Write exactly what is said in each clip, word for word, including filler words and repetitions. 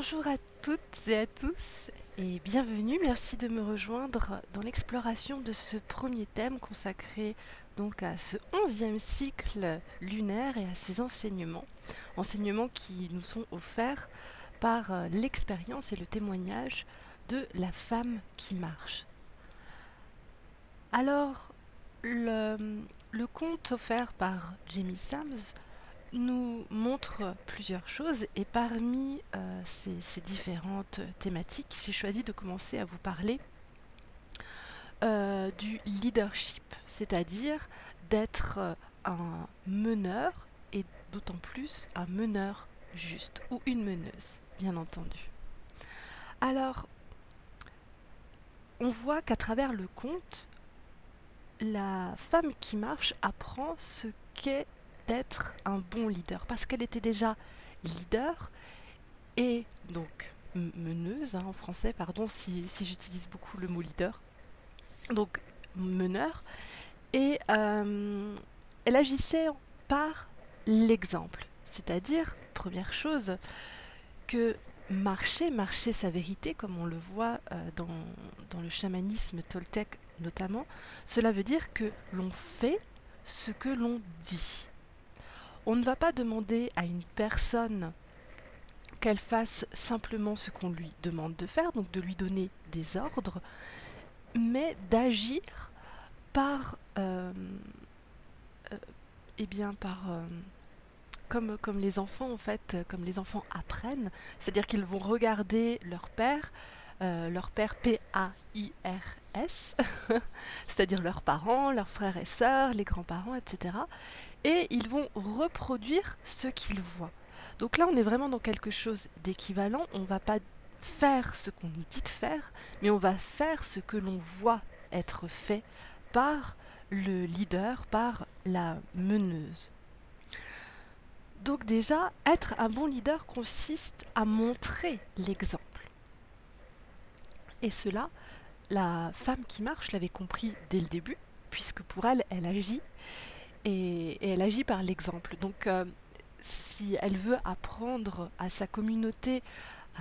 Bonjour à toutes et à tous et bienvenue, merci de me rejoindre dans l'exploration de ce premier thème consacré donc à ce onzième cycle lunaire et à ses enseignements, enseignements qui nous sont offerts par euh, l'expérience et le témoignage de la femme qui marche. Alors, le, le conte offert par Jamie Sams nous montre plusieurs choses et parmi euh, ces, ces différentes thématiques, j'ai choisi de commencer à vous parler euh, du leadership, c'est-à-dire d'être euh, un meneur et d'autant plus un meneur juste ou une meneuse, bien entendu. Alors, on voit qu'à travers le conte, la femme qui marche apprend ce qu'est d'être un bon leader, parce qu'elle était déjà leader et donc meneuse, hein, en français, pardon si, si j'utilise beaucoup le mot leader, donc meneur, et euh, elle agissait par l'exemple, c'est-à-dire, première chose, que marcher, marcher sa vérité, comme on le voit euh, dans, dans le chamanisme toltèque notamment, cela veut dire que l'on fait ce que l'on dit. On ne va pas demander à une personne qu'elle fasse simplement ce qu'on lui demande de faire, donc de lui donner des ordres, mais d'agir par, euh, euh, eh bien, par, euh, comme, comme les enfants en fait, comme les enfants apprennent, c'est-à-dire qu'ils vont regarder leur père, euh, leur père P A I R S, c'est-à-dire leurs parents, leurs frères et sœurs, les grands-parents, et cetera. Et ils vont reproduire ce qu'ils voient. Donc là, on est vraiment dans quelque chose d'équivalent. On ne va pas faire ce qu'on nous dit de faire, mais on va faire ce que l'on voit être fait par le leader, par la meneuse. Donc déjà, être un bon leader consiste à montrer l'exemple. Et cela, la femme qui marche l'avait compris dès le début, puisque pour elle, elle agit. Et, et elle agit par l'exemple. Donc, euh, si elle veut apprendre à sa communauté à,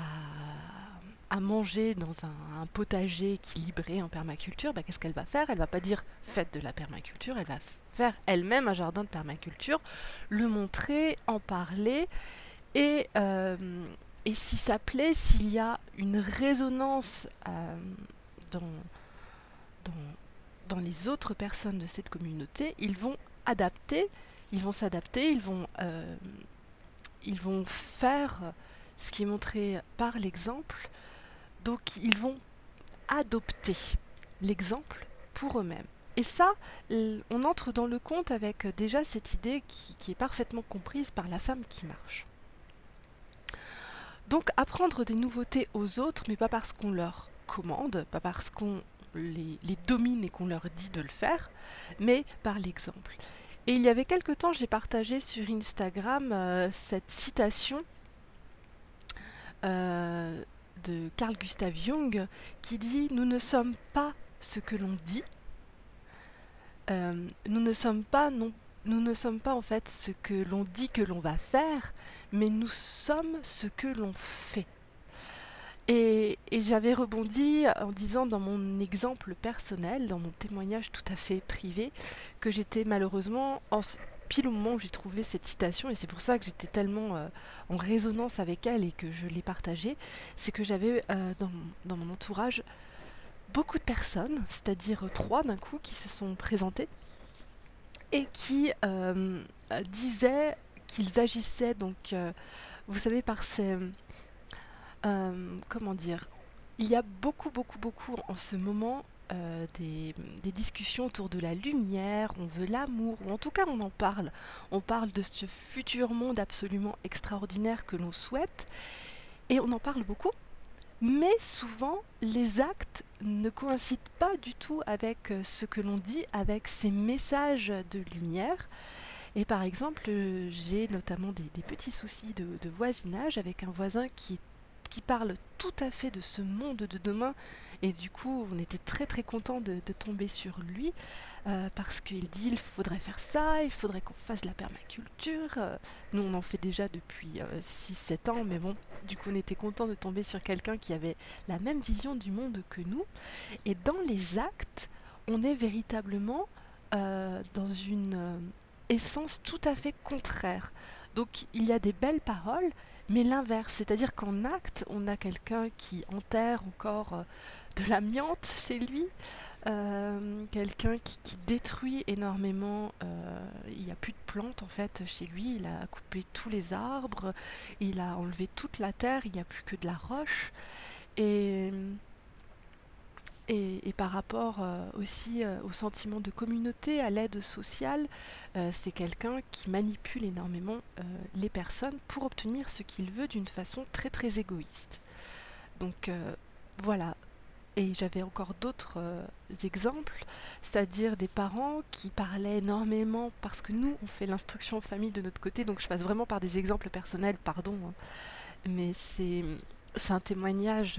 à manger dans un, un potager équilibré en permaculture, bah, qu'est-ce qu'elle va faire? Elle va pas dire faites de la permaculture, elle va faire elle-même un jardin de permaculture, le montrer, en parler, et, euh, et si ça plaît, s'il y a une résonance euh, dans, dans, dans les autres personnes de cette communauté, ils vont adapter, ils vont s'adapter, ils vont, euh, ils vont faire ce qui est montré par l'exemple, donc ils vont adopter l'exemple pour eux-mêmes. Et ça, on entre dans le conte avec déjà cette idée qui, qui est parfaitement comprise par la femme qui marche. Donc apprendre des nouveautés aux autres, mais pas parce qu'on leur commande, pas parce qu'on les, les domine et qu'on leur dit de le faire, mais par l'exemple. Et il y avait quelque temps, j'ai partagé sur Instagram euh, cette citation euh, de Carl Gustav Jung qui dit « Nous ne sommes pas ce que l'on dit, euh, nous ne sommes pas non Nous ne sommes pas en fait ce que l'on dit que l'on va faire, mais nous sommes ce que l'on fait. » Et, et j'avais rebondi en disant dans mon exemple personnel, dans mon témoignage tout à fait privé, que j'étais malheureusement en, pile au moment où j'ai trouvé cette citation, et c'est pour ça que j'étais tellement euh, en résonance avec elle et que je l'ai partagée, c'est que j'avais euh, dans, dans mon entourage beaucoup de personnes, c'est-à-dire trois d'un coup, qui se sont présentées et qui euh, disaient qu'ils agissaient, donc, euh, vous savez, par ces... Euh, comment dire, il y a beaucoup, beaucoup, beaucoup en ce moment euh, des, des discussions autour de la lumière, on veut l'amour, ou en tout cas on en parle. On parle de ce futur monde absolument extraordinaire que l'on souhaite, et on en parle beaucoup, mais souvent les actes ne coïncident pas du tout avec ce que l'on dit, avec ces messages de lumière. Et par exemple, j'ai notamment des, des petits soucis de, de voisinage avec un voisin qui est qui parle tout à fait de ce monde de demain. Et du coup, on était très très content de, de tomber sur lui euh, parce qu'il dit il faudrait faire ça, il faudrait qu'on fasse de la permaculture. Euh, nous, on en fait déjà depuis euh, six sept ans, mais bon, du coup, on était content de tomber sur quelqu'un qui avait la même vision du monde que nous. Et dans les actes, on est véritablement euh, dans une euh, essence tout à fait contraire. Donc il y a des belles paroles, mais l'inverse, c'est-à-dire qu'en acte, on a quelqu'un qui enterre encore euh, de l'amiante chez lui, euh, quelqu'un qui, qui détruit énormément, euh, il n'y a plus de plantes en fait chez lui, il a coupé tous les arbres, il a enlevé toute la terre, il n'y a plus que de la roche. Et Et, et par rapport euh, aussi euh, au sentiment de communauté, à l'aide sociale, euh, c'est quelqu'un qui manipule énormément euh, les personnes pour obtenir ce qu'il veut d'une façon très très égoïste. Donc euh, voilà. Et j'avais encore d'autres euh, exemples, c'est-à-dire des parents qui parlaient énormément, parce que nous, on fait l'instruction en famille de notre côté, donc je passe vraiment par des exemples personnels, pardon, hein, mais c'est, c'est un témoignage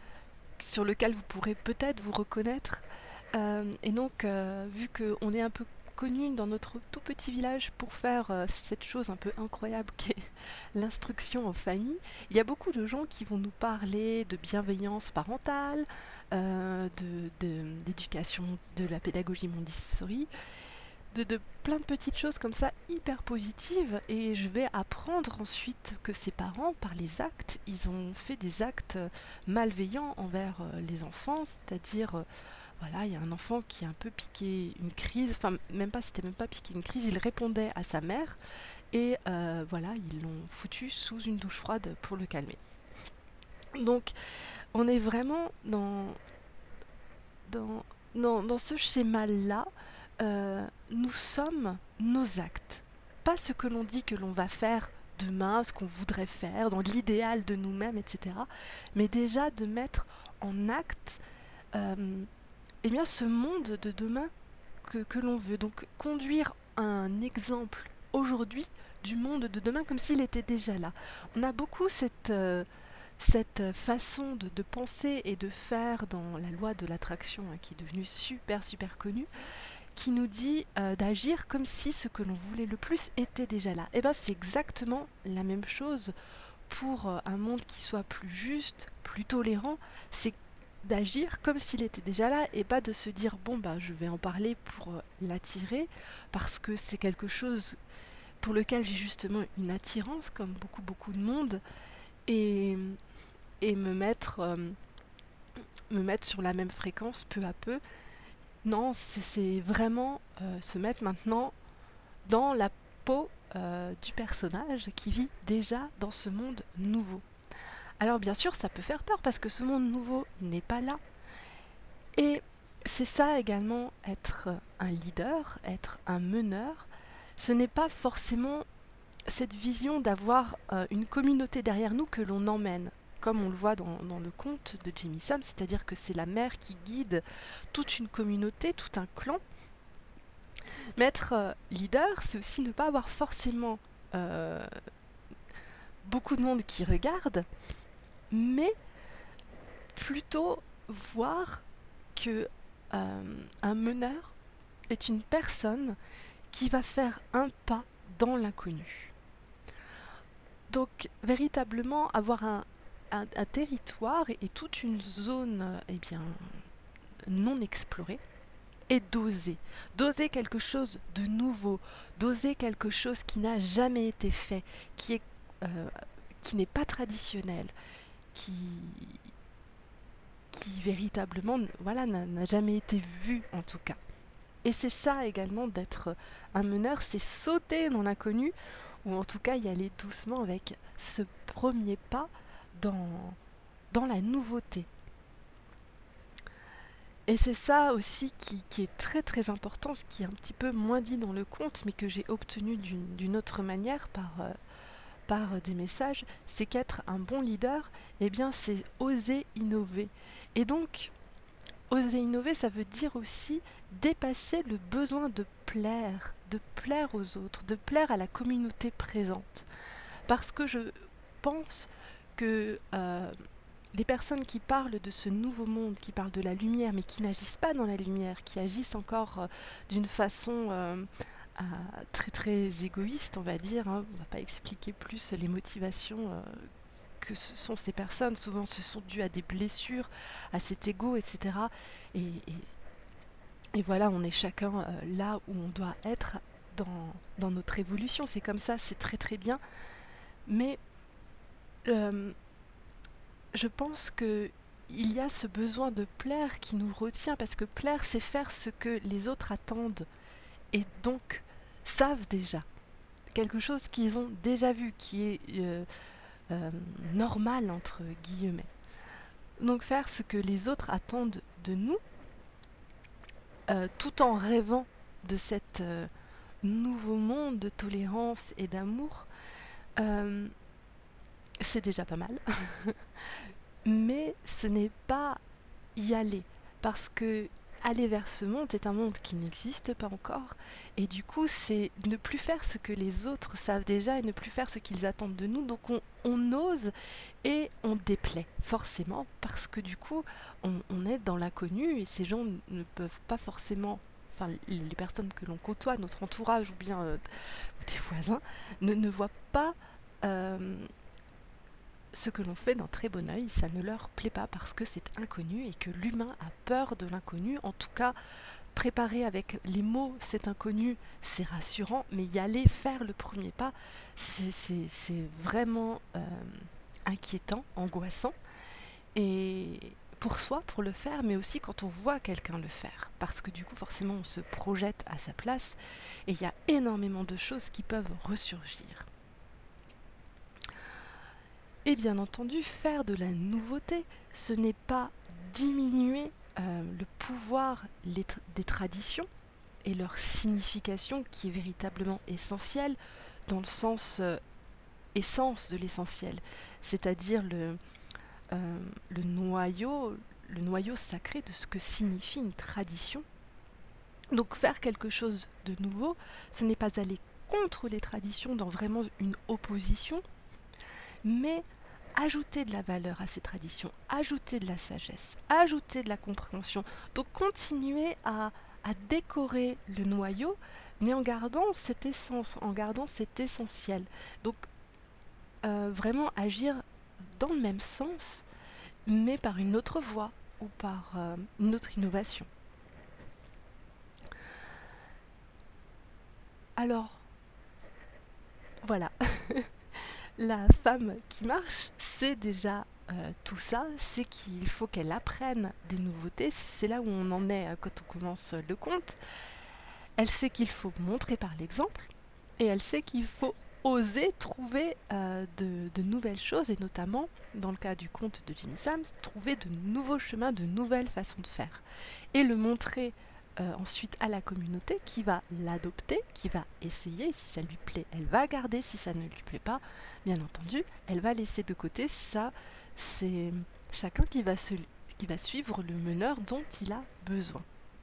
sur lequel vous pourrez peut-être vous reconnaître. Euh, et donc, euh, vu qu'on est un peu connu dans notre tout petit village pour faire euh, cette chose un peu incroyable qui est l'instruction en famille, il y a beaucoup de gens qui vont nous parler de bienveillance parentale, euh, de, de- d'éducation, de la pédagogie Montessori, de, de plein de petites choses comme ça hyper positives, et je vais apprendre ensuite que ces parents, par les actes, ils ont fait des actes malveillants envers euh, les enfants, c'est-à-dire euh, voilà, il y a un enfant qui a un peu piqué une crise, enfin même pas, c'était même pas piqué une crise, il répondait à sa mère et euh, voilà, ils l'ont foutu sous une douche froide pour le calmer. Donc on est vraiment dans, dans, dans, dans ce schéma-là. Euh, nous sommes nos actes, pas ce que l'on dit que l'on va faire demain, ce qu'on voudrait faire, dans l'idéal de nous-mêmes, et cetera. Mais déjà de mettre en acte euh, eh bien, ce monde de demain que, que l'on veut. Donc conduire un exemple aujourd'hui du monde de demain comme s'il était déjà là. On a beaucoup cette, euh, cette façon de, de penser et de faire dans la loi de l'attraction, hein, qui est devenue super super connue, qui nous dit euh, d'agir comme si ce que l'on voulait le plus était déjà là. Et bien c'est exactement la même chose pour euh, un monde qui soit plus juste, plus tolérant. C'est d'agir comme s'il était déjà là et pas de se dire bon bah je vais en parler pour euh, l'attirer parce que c'est quelque chose pour lequel j'ai justement une attirance comme beaucoup beaucoup de monde, et, et me mettre euh, me mettre sur la même fréquence peu à peu. Non, c'est, c'est vraiment euh, se mettre maintenant dans la peau euh, du personnage qui vit déjà dans ce monde nouveau. Alors bien sûr, ça peut faire peur parce que ce monde nouveau n'est pas là. Et c'est ça également, être un leader, être un meneur. Ce n'est pas forcément cette vision d'avoir euh, une communauté derrière nous que l'on emmène, comme on le voit dans, dans le conte de Jamie Sam, c'est-à-dire que c'est la mère qui guide toute une communauté, tout un clan. Mais être euh, leader, c'est aussi ne pas avoir forcément euh, beaucoup de monde qui regarde, mais plutôt voir que euh, un meneur est une personne qui va faire un pas dans l'inconnu. Donc véritablement avoir un, un, un territoire et, et toute une zone euh, eh bien, non explorée, et d'oser, d'oser quelque chose de nouveau, d'oser quelque chose qui n'a jamais été fait, qui est euh, qui n'est pas traditionnel, qui qui véritablement voilà, n'a, n'a jamais été vu en tout cas. Et c'est ça également d'être un meneur, c'est sauter dans l'inconnu, ou en tout cas y aller doucement avec ce premier pas dans, dans la nouveauté. Et c'est ça aussi qui, qui est très très important, ce qui est un petit peu moins dit dans le conte, mais que j'ai obtenu d'une, d'une autre manière par, euh, par des messages, c'est qu'être un bon leader, eh bien c'est oser innover. Et donc, oser innover, ça veut dire aussi dépasser le besoin de plaire, de plaire aux autres, de plaire à la communauté présente. Parce que je pense que euh, les personnes qui parlent de ce nouveau monde, qui parlent de la lumière, mais qui n'agissent pas dans la lumière, qui agissent encore euh, d'une façon euh, euh, très très égoïste, on va dire, hein. On ne va pas expliquer plus les motivations euh, que ce sont ces personnes. Souvent, ce sont dues à des blessures, à cet ego, et cetera. Et, et, et voilà, on est chacun euh, là où on doit être dans, dans notre évolution. C'est comme ça, c'est très très bien. Mais euh, je pense que il y a ce besoin de plaire qui nous retient, parce que plaire, c'est faire ce que les autres attendent et donc savent déjà. Quelque chose qu'ils ont déjà vu, qui est euh, euh, normal, entre guillemets. Donc faire ce que les autres attendent de nous, euh, tout en rêvant de cet euh, nouveau monde de tolérance et d'amour, euh, c'est déjà pas mal. Mais ce n'est pas y aller, parce que aller vers ce monde est un monde qui n'existe pas encore, et du coup c'est ne plus faire ce que les autres savent déjà et ne plus faire ce qu'ils attendent de nous. Donc on, on ose et on déplaît forcément, parce que du coup on, on est dans l'inconnu, et ces gens ne peuvent pas forcément, enfin les personnes que l'on côtoie, notre entourage ou bien euh, des voisins, ne, ne voient pas euh, ce que l'on fait d'un très bon œil. Ça ne leur plaît pas parce que c'est inconnu et que l'humain a peur de l'inconnu. En tout cas, préparer avec les mots cet inconnu, c'est rassurant, mais y aller, faire le premier pas, c'est, c'est, c'est vraiment euh, inquiétant, angoissant. Et pour soi, pour le faire, mais aussi quand on voit quelqu'un le faire. Parce que du coup, forcément, on se projette à sa place et il y a énormément de choses qui peuvent ressurgir. Et bien entendu, faire de la nouveauté, ce n'est pas diminuer euh, le pouvoir les tra- des traditions et leur signification qui est véritablement essentielle dans le sens euh, essence de l'essentiel, c'est-à-dire le, euh, le noyau, le noyau sacré de ce que signifie une tradition. Donc faire quelque chose de nouveau, ce n'est pas aller contre les traditions dans vraiment une opposition, mais ajouter de la valeur à ces traditions, ajouter de la sagesse, ajouter de la compréhension. Donc continuer à, à décorer le noyau, mais en gardant cette essence, en gardant cet essentiel. Donc euh, vraiment agir dans le même sens, mais par une autre voie ou par euh, une autre innovation. Alors, voilà. La femme qui marche, c'est déjà euh, tout ça, c'est qu'il faut qu'elle apprenne des nouveautés. C'est là où on en est quand on commence le conte. Elle sait qu'il faut montrer par l'exemple, et elle sait qu'il faut oser trouver euh, de, de nouvelles choses, et notamment, dans le cas du conte de Jimmy Sams, trouver de nouveaux chemins, de nouvelles façons de faire. Et le montrer Euh, ensuite à la communauté qui va l'adopter, qui va essayer. Si ça lui plaît, elle va garder. Si ça ne lui plaît pas, bien entendu, elle va laisser de côté. Ça, c'est chacun qui va, se, qui va suivre le meneur dont il a besoin.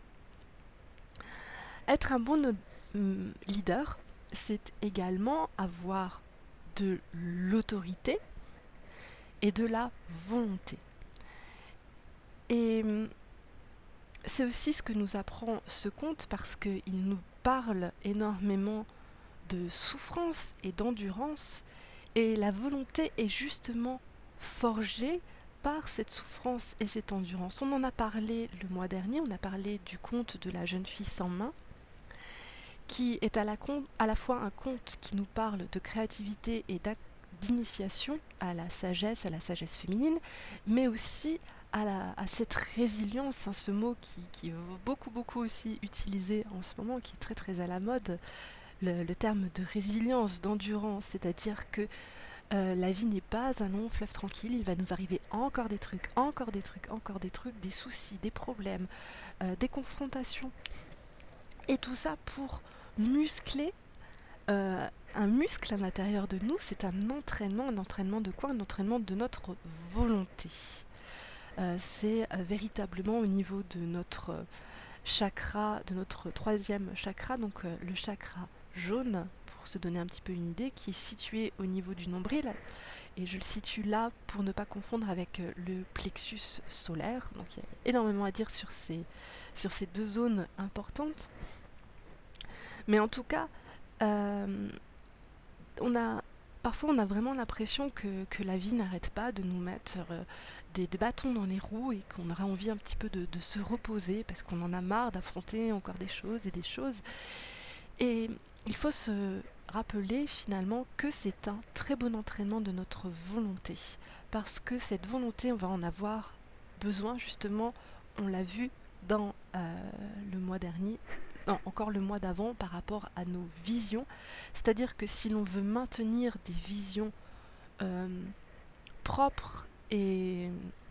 Être un bon no- leader, c'est également avoir de l'autorité et de la volonté. Et c'est aussi ce que nous apprend ce conte, parce qu'il nous parle énormément de souffrance et d'endurance, et la volonté est justement forgée par cette souffrance et cette endurance. On en a parlé le mois dernier, on a parlé du conte de la jeune fille sans main, qui est à la, con- à la fois un conte qui nous parle de créativité et d'initiation à la sagesse, à la sagesse féminine, mais aussi à, la, à cette résilience, hein, ce mot qui, qui est beaucoup beaucoup aussi utilisé en ce moment, qui est très très à la mode, le, le terme de résilience, d'endurance, c'est-à-dire que euh, la vie n'est pas un long fleuve tranquille, il va nous arriver encore des trucs, encore des trucs, encore des trucs, des soucis, des problèmes, euh, des confrontations, et tout ça pour muscler euh, un muscle à l'intérieur de nous. C'est un entraînement, un entraînement de quoi? Un entraînement de notre volonté. Euh, c'est euh, véritablement au niveau de notre chakra, de notre troisième chakra, donc euh, le chakra jaune, pour se donner un petit peu une idée, qui est situé au niveau du nombril. Et je le situe là pour ne pas confondre avec le plexus solaire. Donc il y a énormément à dire sur ces, sur ces deux zones importantes. Mais en tout cas, euh, on a, parfois on a vraiment l'impression que, que la vie n'arrête pas de nous mettre euh, des, des bâtons dans les roues et qu'on aura envie un petit peu de, de se reposer parce qu'on en a marre d'affronter encore des choses et des choses. Et il faut se rappeler finalement que c'est un très bon entraînement de notre volonté. Parce que cette volonté, on va en avoir besoin justement, on l'a vu dans euh, le mois dernier, non, encore le mois d'avant par rapport à nos visions. C'est-à-dire que si l'on veut maintenir des visions euh, propres et,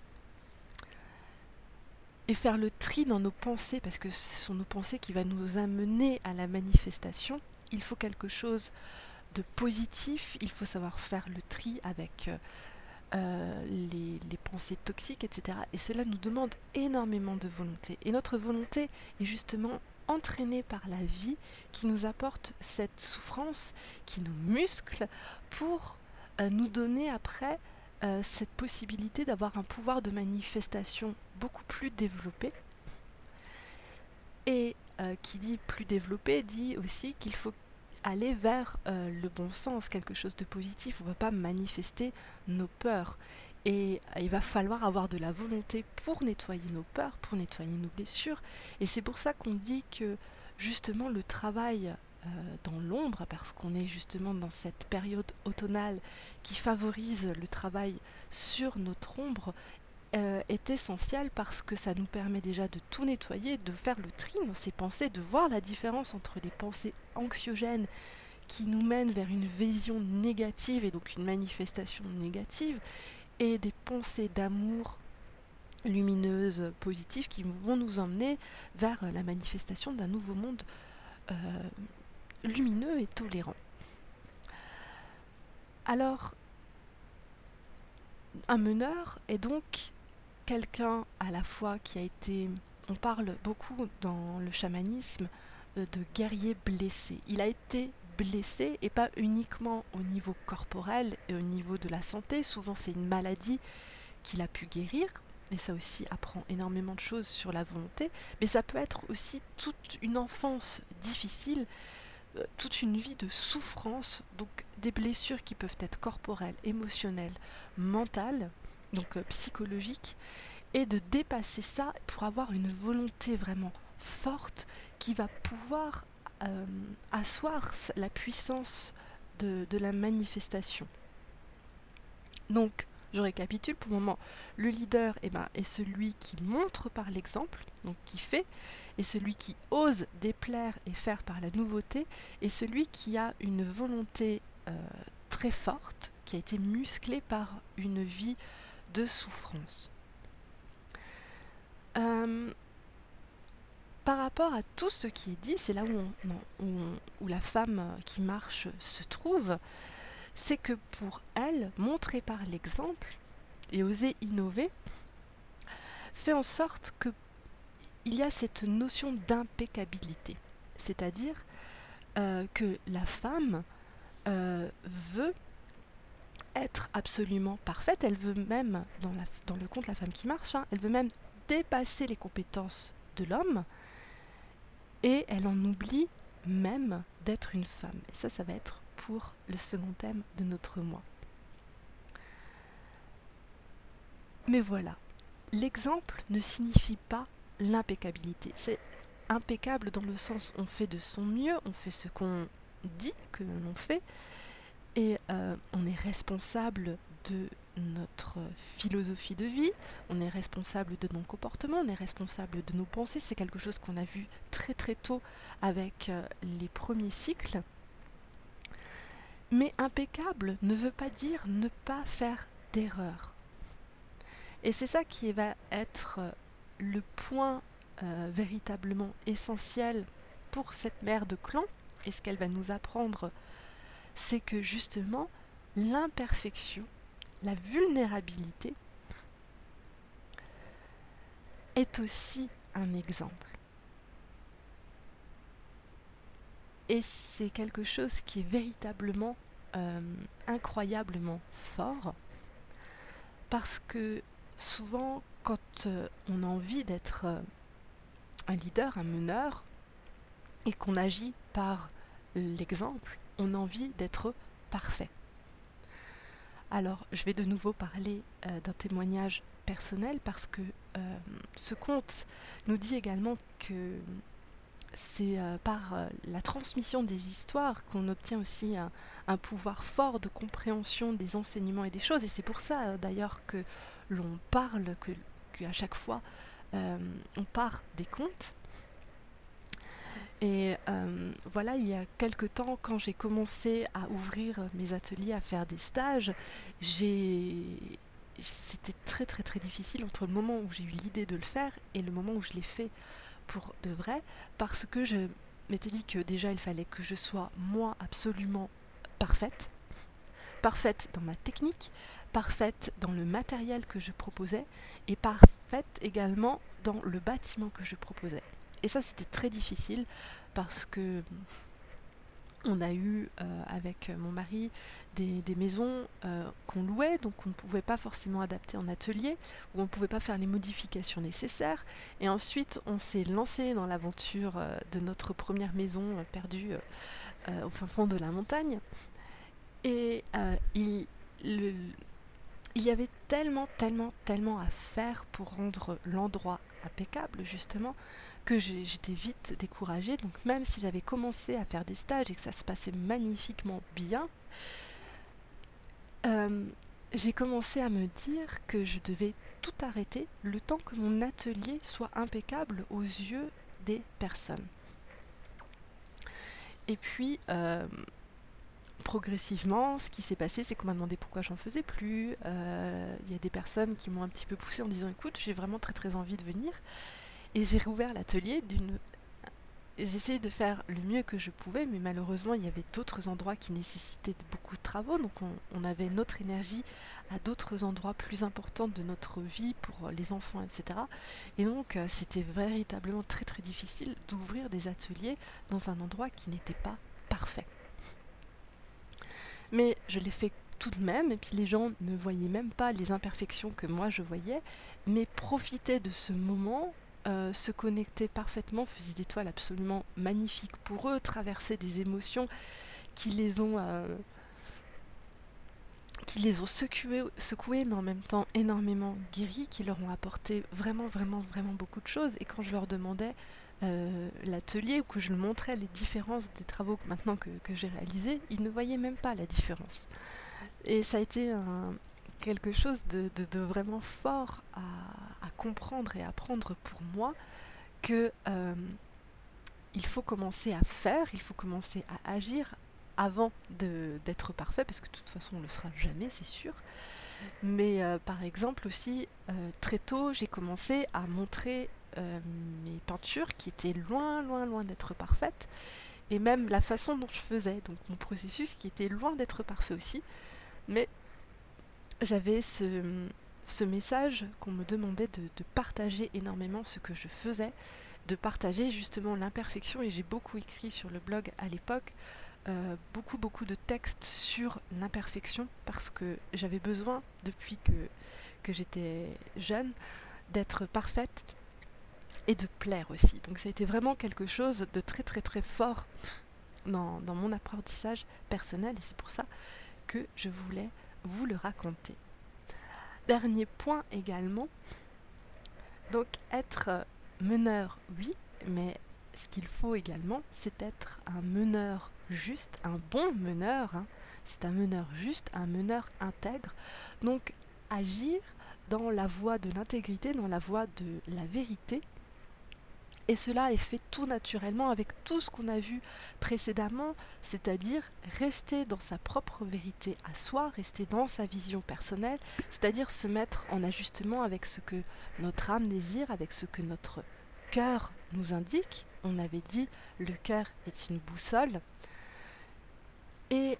et faire le tri dans nos pensées, parce que ce sont nos pensées qui vont nous amener à la manifestation, il faut quelque chose de positif, il faut savoir faire le tri avec euh, les, les pensées toxiques, et cetera. Et cela nous demande énormément de volonté. Et notre volonté est justement entraînée par la vie qui nous apporte cette souffrance, qui nous muscle pour euh, nous donner après euh, cette possibilité d'avoir un pouvoir de manifestation beaucoup plus développé. Et euh, qui dit plus développé dit aussi qu'il faut aller vers euh, le bon sens, quelque chose de positif. On ne va pas manifester nos peurs. Et euh, il va falloir avoir de la volonté pour nettoyer nos peurs, pour nettoyer nos blessures. Et c'est pour ça qu'on dit que justement le travail euh, dans l'ombre, parce qu'on est justement dans cette période automnale qui favorise le travail sur notre ombre, Euh, est essentiel parce que ça nous permet déjà de tout nettoyer, de faire le tri dans ces pensées, de voir la différence entre les pensées anxiogènes qui nous mènent vers une vision négative et donc une manifestation négative et des pensées d'amour lumineuses, positives qui vont nous emmener vers la manifestation d'un nouveau monde euh, lumineux et tolérant. Alors, un meneur est donc quelqu'un à la fois qui a été, on parle beaucoup dans le chamanisme euh, de guerrier blessé. Il a été blessé et pas uniquement au niveau corporel et au niveau de la santé. Souvent c'est une maladie qu'il a pu guérir et ça aussi apprend énormément de choses sur la volonté. Mais ça peut être aussi toute une enfance difficile, euh, toute une vie de souffrance, donc des blessures qui peuvent être corporelles, émotionnelles, mentales, donc euh, psychologiques, et de dépasser ça pour avoir une volonté vraiment forte qui va pouvoir euh, asseoir la puissance de, de la manifestation. Donc, je récapitule pour le moment. Le leader eh ben, est celui qui montre par l'exemple, donc qui fait, et celui qui ose déplaire et faire par la nouveauté, et celui qui a une volonté euh, très forte, qui a été musclée par une vie de souffrance. Euh, par rapport à tout ce qui est dit, c'est là où, on, non, où, on, où la femme qui marche se trouve, c'est que pour elle, montrer par l'exemple et oser innover, fait en sorte qu'il y a cette notion d'impeccabilité. C'est-à-dire euh, que la femme euh, veut être absolument parfaite, elle veut même, dans, la, dans le conte La femme qui marche, hein, elle veut même dépasser les compétences de l'homme et elle en oublie même d'être une femme. Et ça, ça va être pour le second thème de notre mois. Mais voilà, l'exemple ne signifie pas l'impeccabilité. C'est impeccable dans le sens on fait de son mieux, on fait ce qu'on dit que l'on fait et euh, on est responsable de notre philosophie de vie, on est responsable de nos comportements, on est responsable de nos pensées. C'est quelque chose qu'on a vu très très tôt avec euh, les premiers cycles. Mais impeccable ne veut pas dire ne pas faire d'erreur. Et c'est ça qui va être le point euh, véritablement essentiel pour cette mère de clan. Et ce qu'elle va nous apprendre, c'est que justement, l'imperfection, la vulnérabilité est aussi un exemple. Et c'est quelque chose qui est véritablement euh, incroyablement fort, parce que souvent, quand euh, on a envie d'être euh, un leader, un meneur, et qu'on agit par l'exemple, on a envie d'être parfait. Alors, je vais de nouveau parler euh, d'un témoignage personnel, parce que euh, ce conte nous dit également que c'est euh, par euh, la transmission des histoires qu'on obtient aussi un, un pouvoir fort de compréhension des enseignements et des choses. Et c'est pour ça euh, d'ailleurs que l'on parle, que, que à chaque fois euh, on part des contes. Et euh, voilà, il y a quelque temps, quand j'ai commencé à ouvrir mes ateliers, à faire des stages, j'ai... c'était très très très difficile entre le moment où j'ai eu l'idée de le faire et le moment où je l'ai fait pour de vrai, parce que je m'étais dit que déjà il fallait que je sois moi absolument parfaite, parfaite dans ma technique, parfaite dans le matériel que je proposais et parfaite également dans le bâtiment que je proposais. Et ça, c'était très difficile parce que on a eu euh, avec mon mari des, des maisons euh, qu'on louait, donc on ne pouvait pas forcément adapter en atelier, où on ne pouvait pas faire les modifications nécessaires. Et ensuite, on s'est lancé dans l'aventure euh, de notre première maison euh, perdue euh, euh, au fin fond de la montagne. Et euh, il, le, il y avait tellement, tellement, tellement à faire pour rendre l'endroit impeccable, justement, que j'ai- j'étais vite découragée. Donc même si j'avais commencé à faire des stages et que ça se passait magnifiquement bien, euh, j'ai commencé à me dire que je devais tout arrêter le temps que mon atelier soit impeccable aux yeux des personnes. Et puis, euh, progressivement, ce qui s'est passé, c'est qu'on m'a demandé pourquoi j'en faisais plus. Euh, Il y a des personnes qui m'ont un petit peu poussée en disant écoute, j'ai vraiment très très envie de venir. Et j'ai rouvert l'atelier d'une. J'essayais de faire le mieux que je pouvais, mais malheureusement, il y avait d'autres endroits qui nécessitaient beaucoup de travaux. Donc, on, on avait notre énergie à d'autres endroits plus importants de notre vie pour les enfants, et cetera. Et donc, euh, c'était véritablement très très difficile d'ouvrir des ateliers dans un endroit qui n'était pas parfait. Mais je l'ai fait tout de même, et puis les gens ne voyaient même pas les imperfections que moi je voyais, mais profitaient de ce moment, euh, se connectaient parfaitement, faisaient des toiles absolument magnifiques pour eux, traversaient des émotions qui les ont, euh, qui les ont secoués, secoués, mais en même temps énormément guéris, qui leur ont apporté vraiment, vraiment, vraiment beaucoup de choses. Et quand je leur demandais euh, l'atelier ou que je leur montrais les différences des travaux que, maintenant que, que j'ai réalisés, ils ne voyaient même pas la différence. Et ça a été un, quelque chose de, de, de vraiment fort à, à comprendre et à apprendre pour moi, que euh, il faut commencer à faire, il faut commencer à agir avant de, d'être parfait, parce que de toute façon on ne le sera jamais, c'est sûr. Mais euh, par exemple aussi, euh, très tôt, j'ai commencé à montrer euh, mes peintures qui étaient loin, loin, loin d'être parfaites, et même la façon dont je faisais, donc mon processus qui était loin d'être parfait aussi. Mais j'avais ce, ce message qu'on me demandait de, de partager énormément ce que je faisais, de partager justement l'imperfection, et j'ai beaucoup écrit sur le blog à l'époque, euh, beaucoup beaucoup de textes sur l'imperfection, parce que j'avais besoin, depuis que, que j'étais jeune, d'être parfaite et de plaire aussi. Donc ça a été vraiment quelque chose de très très très fort dans, dans mon apprentissage personnel, et c'est pour ça que je voulais vous le raconter. Dernier point également, donc être meneur, oui, mais ce qu'il faut également, c'est être un meneur juste, un bon meneur, hein. C'est un meneur juste, un meneur intègre, donc agir dans la voie de l'intégrité, dans la voie de la vérité. Et cela est fait tout naturellement avec tout ce qu'on a vu précédemment, c'est-à-dire rester dans sa propre vérité à soi, rester dans sa vision personnelle, c'est-à-dire se mettre en ajustement avec ce que notre âme désire, avec ce que notre cœur nous indique. On avait dit, le cœur est une boussole. Et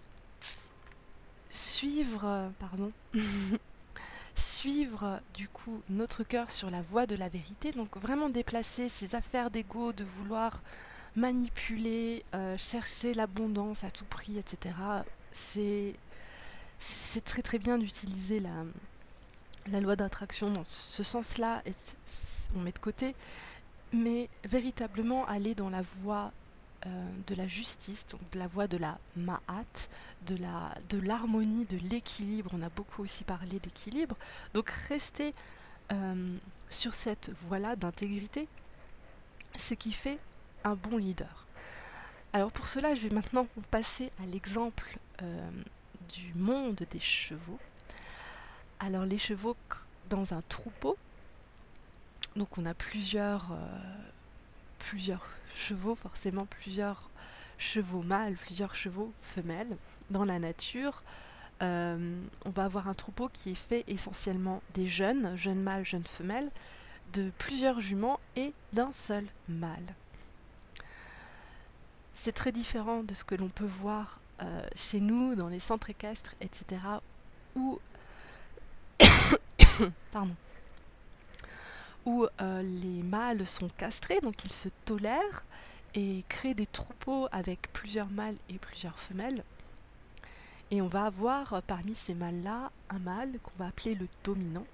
suivre, pardon, suivre du coup notre cœur sur la voie de la vérité, donc vraiment déplacer ces affaires d'ego, de vouloir manipuler, euh, chercher l'abondance à tout prix, et cetera. C'est, c'est très très bien d'utiliser la, la loi d'attraction dans ce sens-là, et on met de côté, mais véritablement aller dans la voie euh, de la justice, donc de la voie de la ma'at, de la, de l'harmonie, de l'équilibre. On a beaucoup aussi parlé d'équilibre. Donc rester euh, sur cette voie-là d'intégrité, ce qui fait un bon leader. Alors pour cela, je vais maintenant passer à l'exemple euh, du monde des chevaux. Alors les chevaux dans un troupeau, donc on a plusieurs, euh, plusieurs chevaux, forcément plusieurs chevaux mâles, plusieurs chevaux femelles dans la nature. Euh, on va avoir un troupeau qui est fait essentiellement des jeunes, jeunes mâles, jeunes femelles, de plusieurs juments et d'un seul mâle. C'est très différent de ce que l'on peut voir euh, chez nous, dans les centres équestres, et cetera, où, pardon, où euh, les mâles sont castrés, donc ils se tolèrent et créent des troupeaux avec plusieurs mâles et plusieurs femelles. Et on va avoir euh, parmi ces mâles-là un mâle qu'on va appeler le dominant.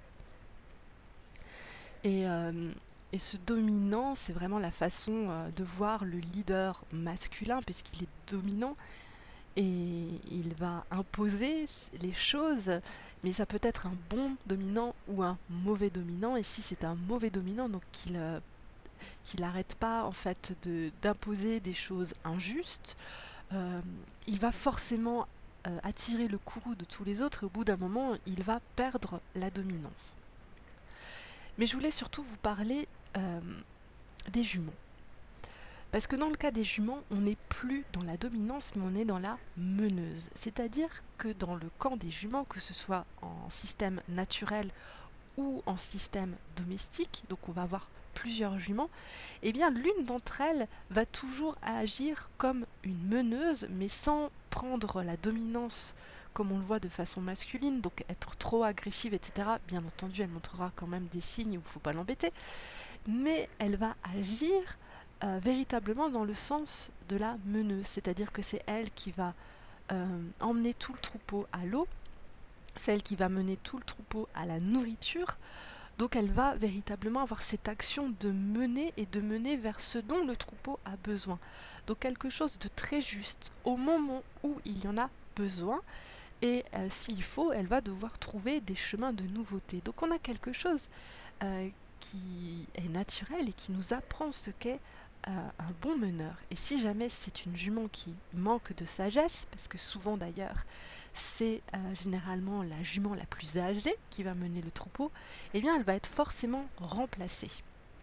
Et, euh, et ce dominant, c'est vraiment la façon euh, de voir le leader masculin, puisqu'il est dominant et il va imposer les choses, mais ça peut être un bon dominant ou un mauvais dominant. Et si c'est un mauvais dominant, donc qu'il euh, qu'il n'arrête pas en fait de, d'imposer des choses injustes, euh, il va forcément euh, attirer le courroux de tous les autres et au bout d'un moment, il va perdre la dominance. Mais je voulais surtout vous parler euh, des juments. Parce que dans le cas des juments, on n'est plus dans la dominance, mais on est dans la meneuse. C'est-à-dire que dans le camp des juments, que ce soit en système naturel ou en système domestique, donc on va avoir plusieurs juments, eh bien l'une d'entre elles va toujours agir comme une meneuse, mais sans prendre la dominance comme on le voit de façon masculine, donc être trop agressive, et cetera. Bien entendu, elle montrera quand même des signes où il ne faut pas l'embêter, mais elle va agir Euh, véritablement dans le sens de la meneuse, c'est-à-dire que c'est elle qui va euh, emmener tout le troupeau à l'eau, c'est elle qui va mener tout le troupeau à la nourriture, donc elle va véritablement avoir cette action de mener et de mener vers ce dont le troupeau a besoin. Donc quelque chose de très juste au moment où il y en a besoin, et euh, s'il faut, elle va devoir trouver des chemins de nouveauté. Donc on a quelque chose euh, qui est naturel et qui nous apprend ce qu'est Euh, un bon meneur. Et si jamais c'est une jument qui manque de sagesse, parce que souvent d'ailleurs c'est euh, généralement la jument la plus âgée qui va mener le troupeau, eh bien elle va être forcément remplacée.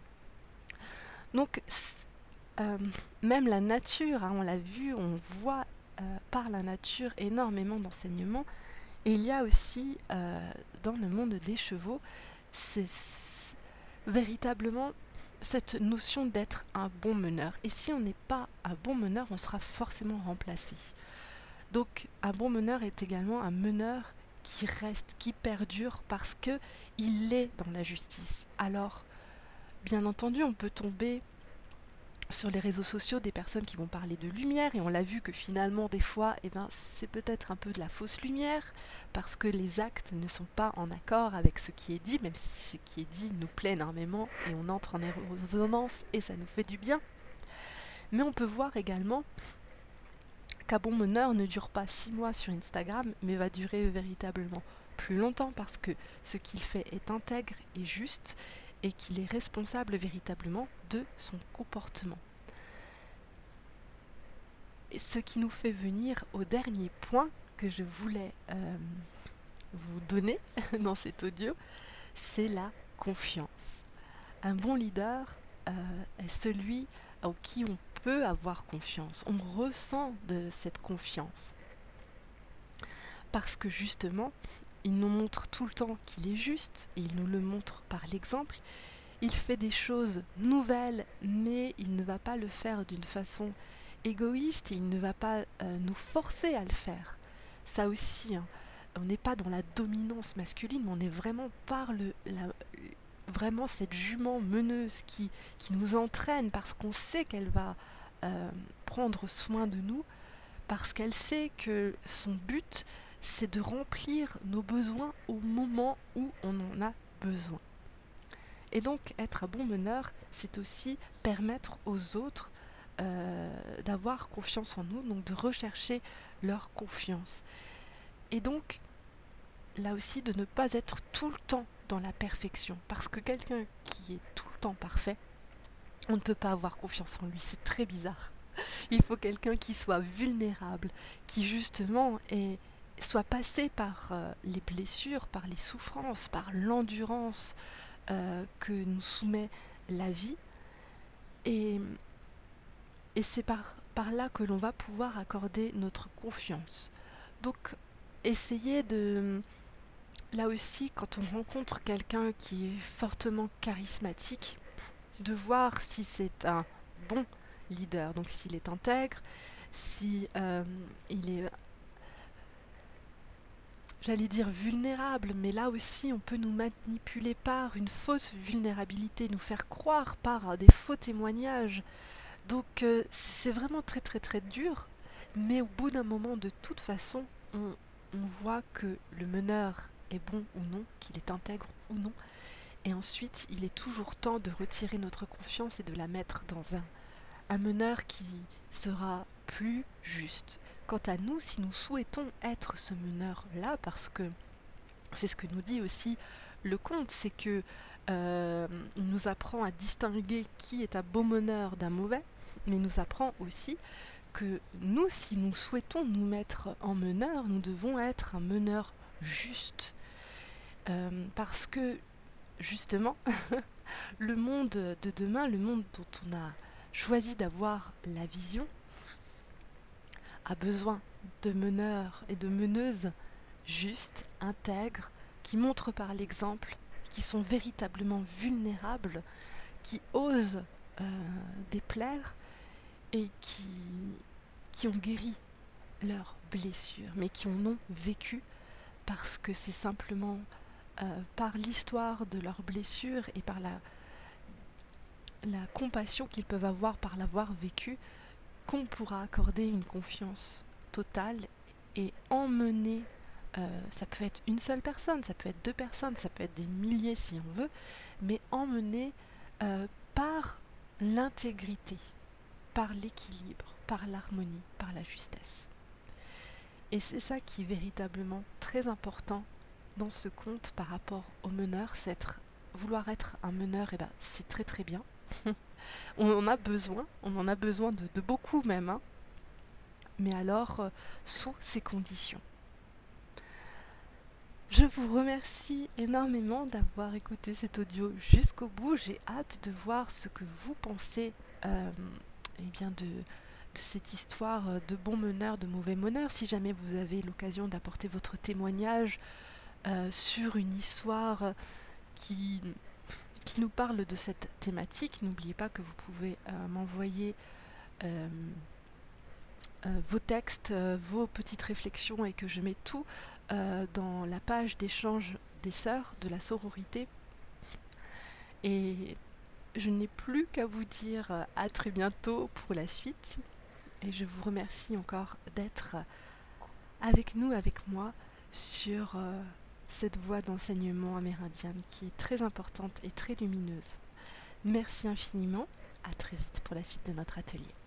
Donc euh, même la nature, hein, on l'a vu, on voit euh, par la nature énormément d'enseignements, et il y a aussi euh, dans le monde des chevaux, c'est, c'est véritablement cette notion d'être un bon meneur. Et si on n'est pas un bon meneur, on sera forcément remplacé. Donc un bon meneur est également un meneur qui reste, qui perdure parce que il est dans la justice. Alors, bien entendu, on peut tomber sur les réseaux sociaux des personnes qui vont parler de lumière, et on l'a vu que finalement des fois eh ben, c'est peut-être un peu de la fausse lumière parce que les actes ne sont pas en accord avec ce qui est dit, même si ce qui est dit nous plaît énormément et on entre en résonance et ça nous fait du bien. Mais on peut voir également qu'un bon meneur ne dure pas six mois sur Instagram, mais va durer véritablement plus longtemps parce que ce qu'il fait est intègre et juste et qu'il est responsable véritablement de son comportement. Et ce qui nous fait venir au dernier point que je voulais euh, vous donner dans cet audio, c'est la confiance. Un bon leader euh, est celui en qui on peut avoir confiance. On ressent de cette confiance. Parce que justement, il nous montre tout le temps qu'il est juste, et il nous le montre par l'exemple. Il fait des choses nouvelles, mais il ne va pas le faire d'une façon égoïste, et il ne va pas euh, nous forcer à le faire. Ça aussi, hein, on n'est pas dans la dominance masculine, mais on est vraiment par le, la, vraiment cette jument meneuse qui, qui nous entraîne parce qu'on sait qu'elle va euh, prendre soin de nous parce qu'elle sait que son but, c'est de remplir nos besoins au moment où on en a besoin. Et donc, être un bon meneur, c'est aussi permettre aux autres euh, d'avoir confiance en nous, donc de rechercher leur confiance. Et donc, là aussi, de ne pas être tout le temps dans la perfection. Parce que quelqu'un qui est tout le temps parfait, on ne peut pas avoir confiance en lui, c'est très bizarre. Il faut quelqu'un qui soit vulnérable, qui justement est, soit passé par euh, les blessures, par les souffrances, par l'endurance euh, que nous soumet la vie. Et, et c'est par, par là que l'on va pouvoir accorder notre confiance. Donc, essayez de... Là aussi, quand on rencontre quelqu'un qui est fortement charismatique, de voir si c'est un bon leader, donc s'il est intègre, si euh, il est, j'allais dire vulnérable, mais là aussi on peut nous manipuler par une fausse vulnérabilité, nous faire croire par des faux témoignages. Donc euh, c'est vraiment très très très dur, mais au bout d'un moment, de toute façon, on, on voit que le meneur est bon ou non, qu'il est intègre ou non. Et ensuite, il est toujours temps de retirer notre confiance et de la mettre dans un, un meneur qui sera plus juste. Quant à nous, si nous souhaitons être ce meneur-là, parce que c'est ce que nous dit aussi le conte, c'est que euh, il nous apprend à distinguer qui est un bon meneur d'un mauvais, mais il nous apprend aussi que nous, si nous souhaitons nous mettre en meneur, nous devons être un meneur juste. Euh, parce que justement, le monde de demain, le monde dont on a choisi d'avoir la vision, a besoin de meneurs et de meneuses justes, intègres, qui montrent par l'exemple, qui sont véritablement vulnérables, qui osent euh, déplaire et qui, qui ont guéri leurs blessures, mais qui en ont vécu parce que c'est simplement euh, par l'histoire de leurs blessures et par la, la compassion qu'ils peuvent avoir par l'avoir vécu qu'on pourra accorder une confiance totale et emmener, euh, ça peut être une seule personne, ça peut être deux personnes, ça peut être des milliers si on veut, mais emmener euh, par l'intégrité, par l'équilibre, par l'harmonie, par la justesse. Et c'est ça qui est véritablement très important dans ce conte par rapport au meneur, c'est être, vouloir être un meneur, et ben c'est très très bien. On en a besoin, on en a besoin de, de beaucoup même, hein. Mais alors euh, sous ces conditions. Je vous remercie énormément d'avoir écouté cet audio jusqu'au bout. J'ai hâte de voir ce que vous pensez euh, eh bien de, de cette histoire de bons meneurs, de mauvais meneurs. Si jamais vous avez l'occasion d'apporter votre témoignage euh, sur une histoire qui, qui nous parle de cette thématique, n'oubliez pas que vous pouvez euh, m'envoyer euh, euh, vos textes, euh, vos petites réflexions et que je mets tout euh, dans la page d'échange des sœurs de la sororité. Et je n'ai plus qu'à vous dire euh, à très bientôt pour la suite. Et je vous remercie encore d'être avec nous, avec moi, sur euh, cette voie d'enseignement amérindienne qui est très importante et très lumineuse. Merci infiniment. À très vite pour la suite de notre atelier.